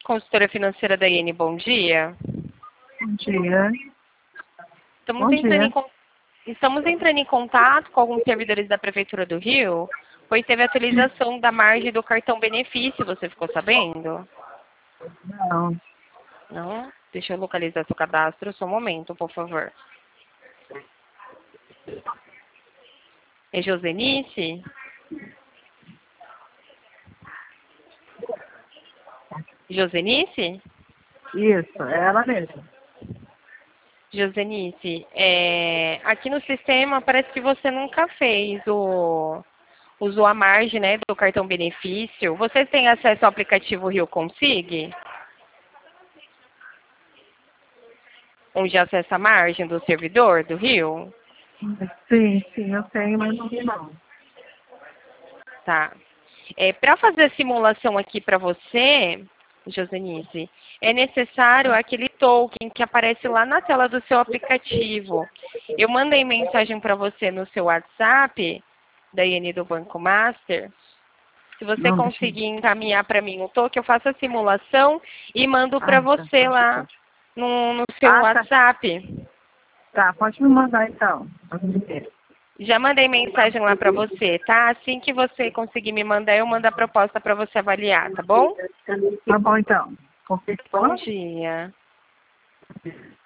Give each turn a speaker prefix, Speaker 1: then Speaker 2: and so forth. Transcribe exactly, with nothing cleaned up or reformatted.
Speaker 1: consultora financeira da I N, bom dia.
Speaker 2: Bom dia.
Speaker 1: Estamos,
Speaker 2: Bom
Speaker 1: entrando
Speaker 2: dia.
Speaker 1: em, con- Estamos entrando em contato com alguns servidores da Prefeitura do Rio, pois teve atualização da margem do cartão benefício, você ficou sabendo?
Speaker 2: Não.
Speaker 1: Não? Deixa eu localizar seu cadastro, só um momento, por favor. É Josenice? Josenice?
Speaker 2: Isso, é ela mesma.
Speaker 1: Josenice, é, aqui no sistema parece que você nunca fez o... Usou a margem, né, do cartão benefício. Você tem acesso ao aplicativo Rio Consig? Onde acessa a margem do servidor do Rio?
Speaker 2: Sim, sim, eu tenho, mas não vi não.
Speaker 1: Tá. É, para fazer a simulação aqui para você, Josenice, é necessário aquele token que aparece lá na tela do seu aplicativo. Eu mandei mensagem para você no seu WhatsApp, da I N do Banco Master. Se você
Speaker 2: Não, deixa eu...
Speaker 1: conseguir encaminhar para mim o token, eu faço a simulação e mando para
Speaker 2: Ah, tá.
Speaker 1: você lá no, no seu
Speaker 2: Ah, tá.
Speaker 1: WhatsApp.
Speaker 2: Tá, pode me mandar então.
Speaker 1: Já mandei mensagem lá para você, tá? Assim que você conseguir me mandar, eu mando a proposta para você avaliar, tá bom?
Speaker 2: Tá bom então. Confirmou?
Speaker 1: Bom dia.